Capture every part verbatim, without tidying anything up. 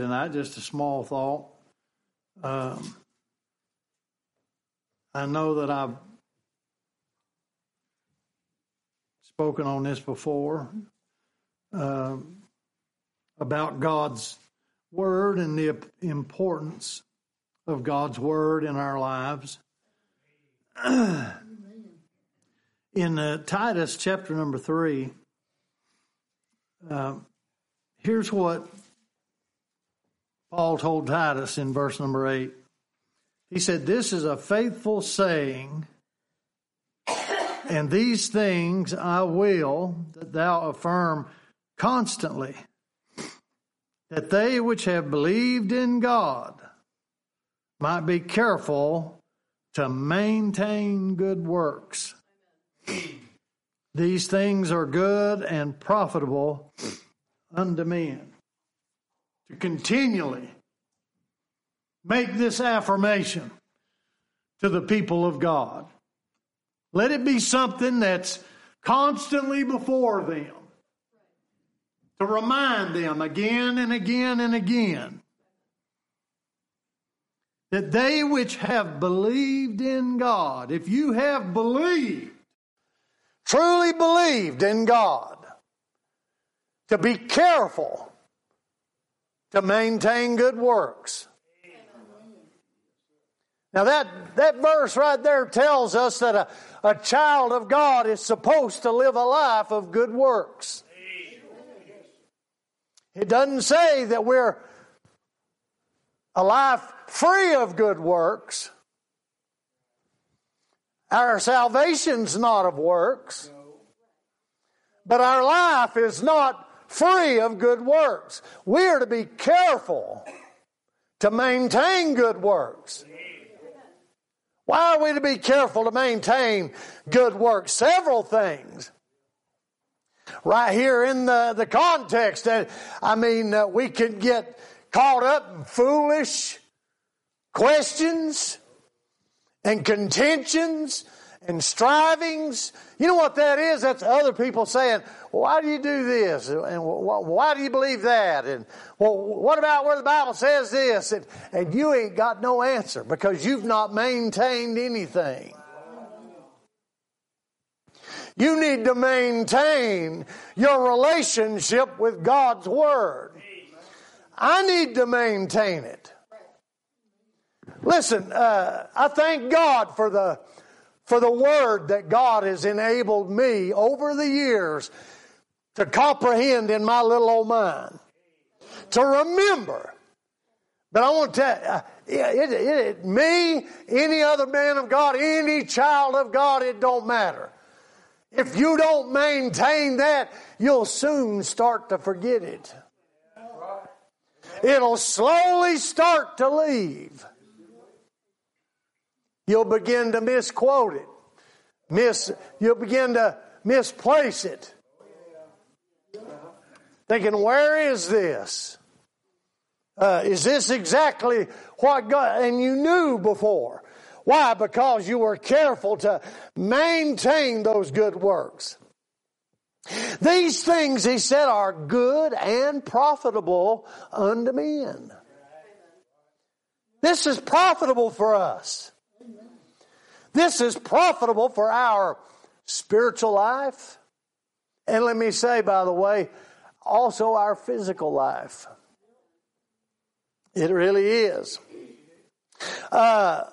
tonight, just a small thought. Um, I know that I've spoken on this before uh, about God's Word and the importance of God's Word in our lives. In uh, Titus chapter number three, uh, here's what Paul told Titus in verse number eight. He said, "This is a faithful saying, and these things I will that thou affirm constantly, that they which have believed in God might be careful to maintain good works. These things are good and profitable unto men." To continually make this affirmation to the people of God. Let it be something that's constantly before them, to remind them again and again and again that they which have believed in God, if you have believed, truly believed in God, to be careful to maintain good works. Now that, that verse right there tells us that a, a child of God is supposed to live a life of good works. It doesn't say that we're a life free of good works. Our salvation's not of works. But our life is not free of good works. We are to be careful to maintain good works. Why are we to be careful to maintain good works? Several things. Right here in the, the context, uh, I mean, uh, we can get caught up in foolish questions and contentions and strivings. You know what that is? That's other people saying, well, why do you do this? And why do you believe that? And well, what about where the Bible says this? And, and you ain't got no answer because you've not maintained anything. You need to maintain your relationship with God's Word. I need to maintain it. Listen, uh, I thank God for the for the Word that God has enabled me over the years to comprehend in my little old mind, to remember. But I want to tell you, it, it, it, me, any other man of God, any child of God, it don't matter. If you don't maintain that, you'll soon start to forget it. It'll slowly start to leave. You'll begin to misquote it. Miss, you'll begin to misplace it. Thinking, where is this? Uh, is this exactly what God... And you knew before. Why? Because you were careful to maintain those good works. These things, he said, are good and profitable unto men. This is profitable for us. This is profitable for our spiritual life. And let me say, by the way, also our physical life. It really is. Uh,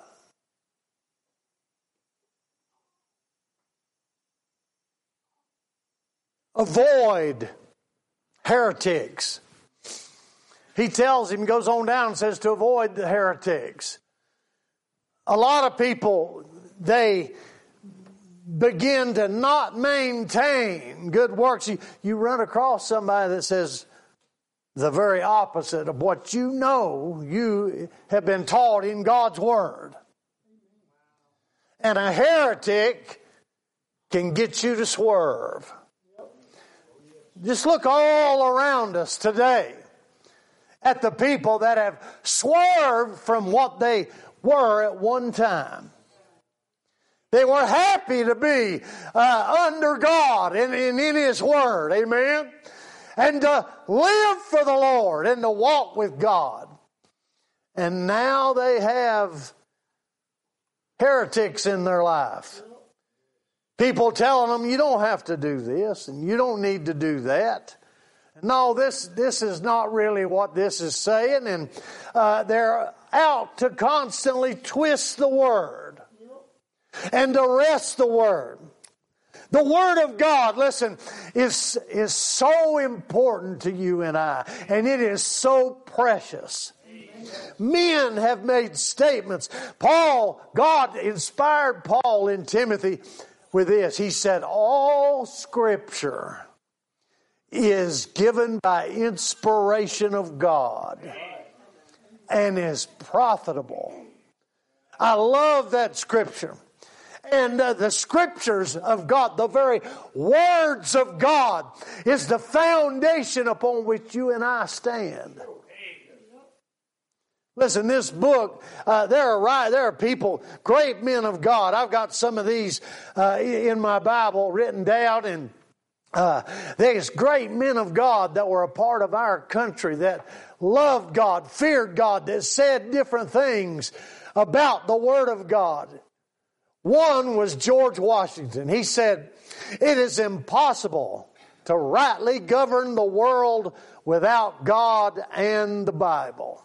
avoid heretics. He tells him, goes on down and says to avoid the heretics. A lot of people, they begin to not maintain good works. You, you run across somebody that says the very opposite of what you know you have been taught in God's Word. And a heretic can get you to swerve. Just look all around us today at the people that have swerved from what they were at one time. They were happy to be uh, under God and, and in His Word. Amen? and to live for the Lord and to walk with God. And now they have heretics in their life. People telling them, you don't have to do this and you don't need to do that. No, this this is not really what this is saying. And uh, they're out to constantly twist the Word and to wrest the Word. The Word of God, listen, is, is so important to you and I. And it is so precious. Men have made statements. Paul, God inspired Paul in Timothy with this. He said, all Scripture is given by inspiration of God and is profitable. I love that Scripture. And uh, the Scriptures of God, the very words of God, is the foundation upon which you and I stand. Listen, this book, uh, there are there are people, great men of God. I've got some of these uh, in my Bible written down, and uh, there's great men of God that were a part of our country that loved God, feared God, that said different things about the Word of God. One was George Washington. He said, "It is impossible to rightly govern the world without God and the Bible."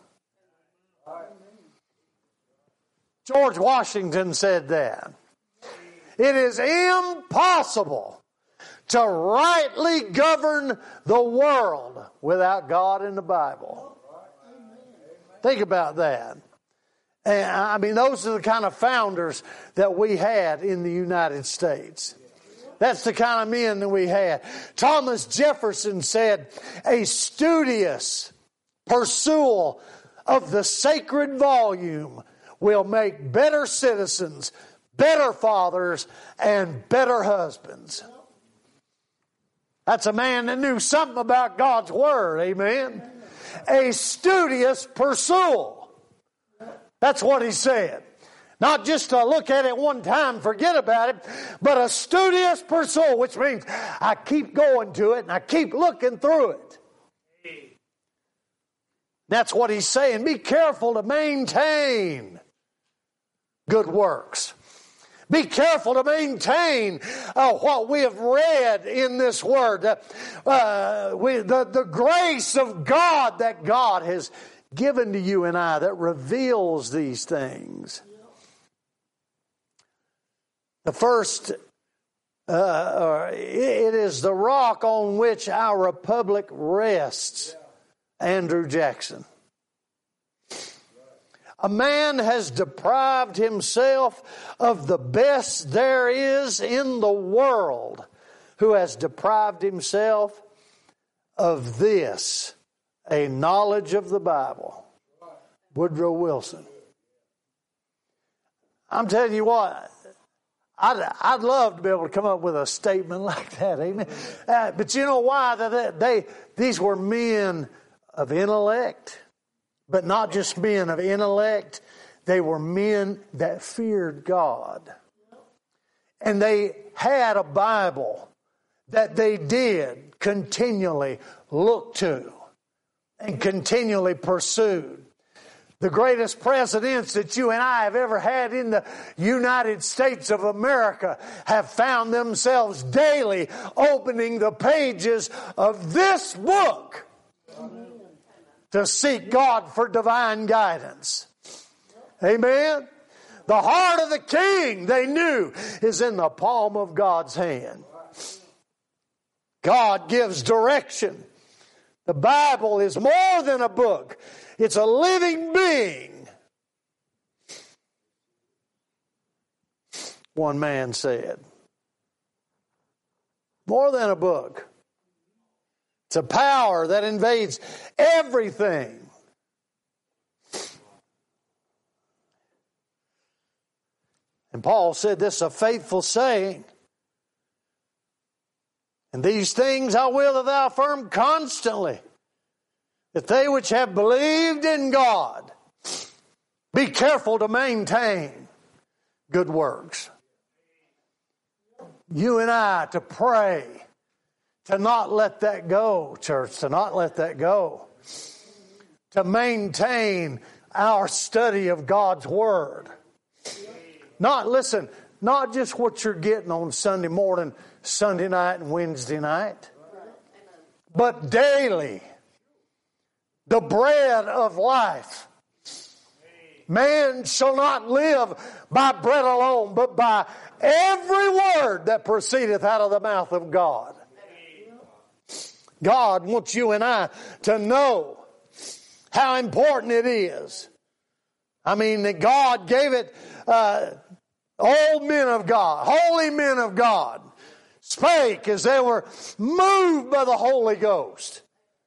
George Washington said that. It is impossible to rightly govern the world without God and the Bible. Think about that. And I mean, those are the kind of founders that we had in the United States. That's the kind of men that we had. Thomas Jefferson said, a studious pursuit of the sacred volume will make better citizens, better fathers, and better husbands. That's a man that knew something about God's Word, amen? A studious pursuit. That's what he said. Not just to look at it one time, forget about it, but a studious pursuit, which means I keep going to it and I keep looking through it. That's what he's saying. Be careful to maintain good works. Be careful to maintain uh, what we have read in this Word. Uh, uh, we, the, the grace of God that God has given to you and I that reveals these things. The first, uh, it is the rock on which our republic rests. Andrew Jackson. A man has deprived himself of the best there is in the world, who has deprived himself of this, a knowledge of the Bible. Woodrow Wilson. I'm telling you what, I'd, I'd love to be able to come up with a statement like that, amen. Uh, but you know why? They, they these were men of intellect. But not just men of intellect, they were men that feared God. And they had a Bible that they did continually look to and continually pursued. The greatest presidents that you and I have ever had in the United States of America have found themselves daily opening the pages of this book to seek God for divine guidance. Amen? The heart of the king, they knew, is in the palm of God's hand. God gives direction. The Bible is more than a book. It's a living being. One man said. More than a book. It's a power that invades everything. And Paul said this is a faithful saying. And these things I will that thou affirm constantly, that they which have believed in God be careful to maintain good works. You and I to pray, to not let that go, church, to not let that go. To maintain our study of God's Word. Not, listen, not just what you're getting on Sunday morning, Sunday night, and Wednesday night, but daily. The bread of life. Man shall not live by bread alone, but by every word that proceedeth out of the mouth of God. God wants you and I to know how important it is. I mean, that God gave it, uh, old men of God, holy men of God, spake as they were moved by the Holy Ghost.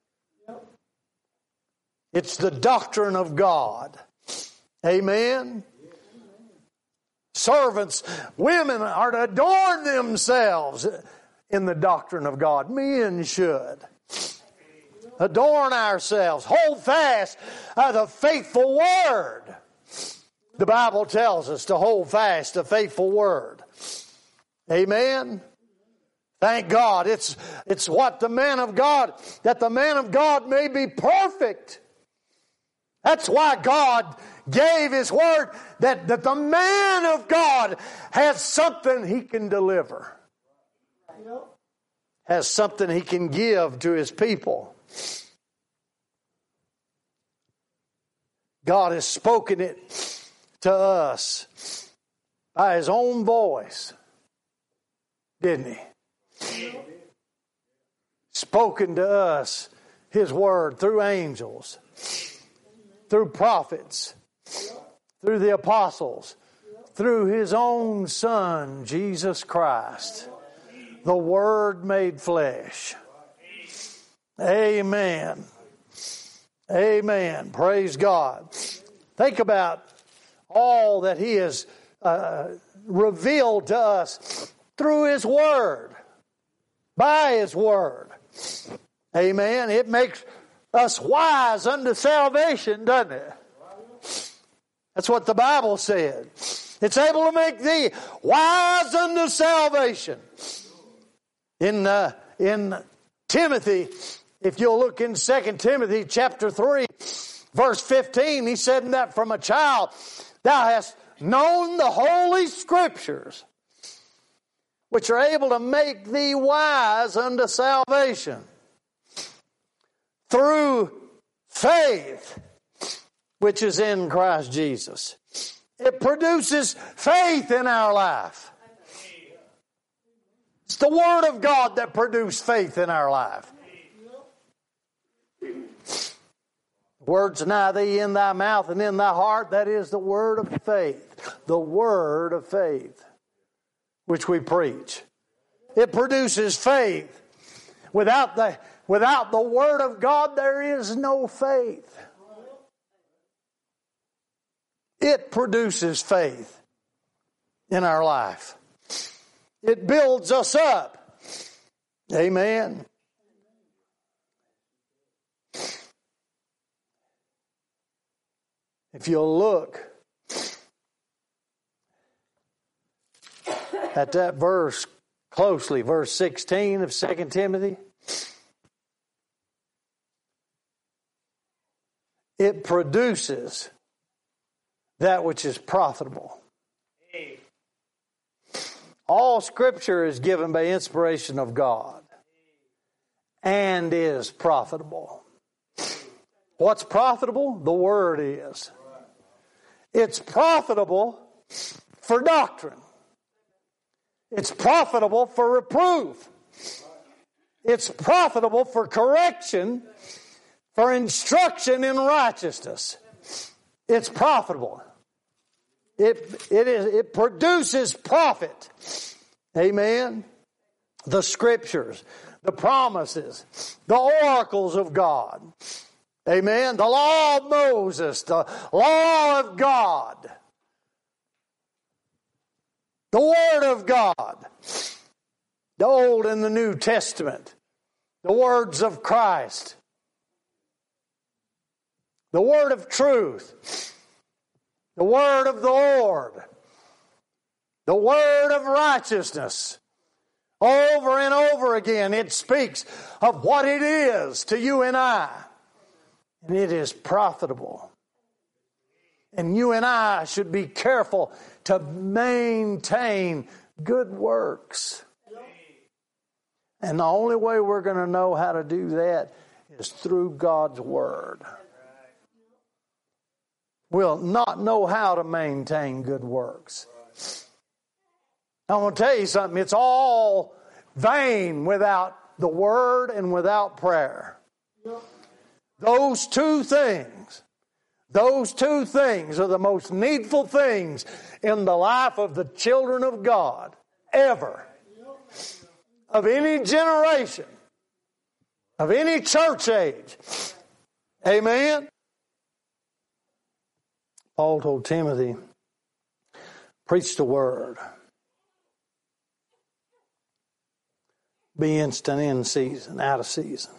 It's the doctrine of God. Amen. Servants, women are to adorn themselves in the doctrine of God. Men should. Adorn ourselves. Hold fast uh, the faithful word. The Bible tells us to hold fast the faithful word. Amen. Thank God. It's, it's what the man of God, that the man of God may be perfect. That's why God gave His word, that, that the man of God has something he can deliver. Has something he can give to His people. God has spoken it to us by His own voice, didn't He? Spoken to us His word through angels, through prophets, through the apostles, through His own Son, Jesus Christ, the Word made flesh. Amen. Amen. Praise God. Think about all that He has uh, revealed to us through His Word, by His Word. Amen. It makes us wise unto salvation, doesn't it? That's what the Bible said. It's able to make thee wise unto salvation. In uh, in Timothy, if you'll look in Second Timothy chapter three, verse fifteen, he said that from a child thou hast known the Holy Scriptures, which are able to make thee wise unto salvation through faith, which is in Christ Jesus. It produces faith in our life. It's the Word of God that produces faith in our life. Words nigh thee in thy mouth and in thy heart, that is the word of faith. The word of faith, which we preach. It produces faith. Without the, without the Word of God, there is no faith. It produces faith in our life. It builds us up. Amen. If you'll look at that verse closely, verse sixteen of Second Timothy, it produces that which is profitable. All Scripture is given by inspiration of God and is profitable. What's profitable? The Word is. It's profitable for doctrine. It's profitable for reproof. It's profitable for correction, for instruction in righteousness. It's profitable. It, it, is, it produces profit. Amen. The Scriptures, the promises, the oracles of God. Amen. The law of Moses, the law of God. The Word of God. The Old and the New Testament. The words of Christ. The Word of truth. The Word of the Lord. The Word of righteousness. Over and over again, it speaks of what it is to you and I. And it is profitable. And you and I should be careful to maintain good works. And the only way we're going to know how to do that is through God's Word. We'll not know how to maintain good works. I want to tell you something. It's all vain without the Word and without prayer. Those two things, those two things are the most needful things in the life of the children of God ever. Of any generation, of any church age. Amen? Paul told Timothy, preach the word. Be instant in season, out of season.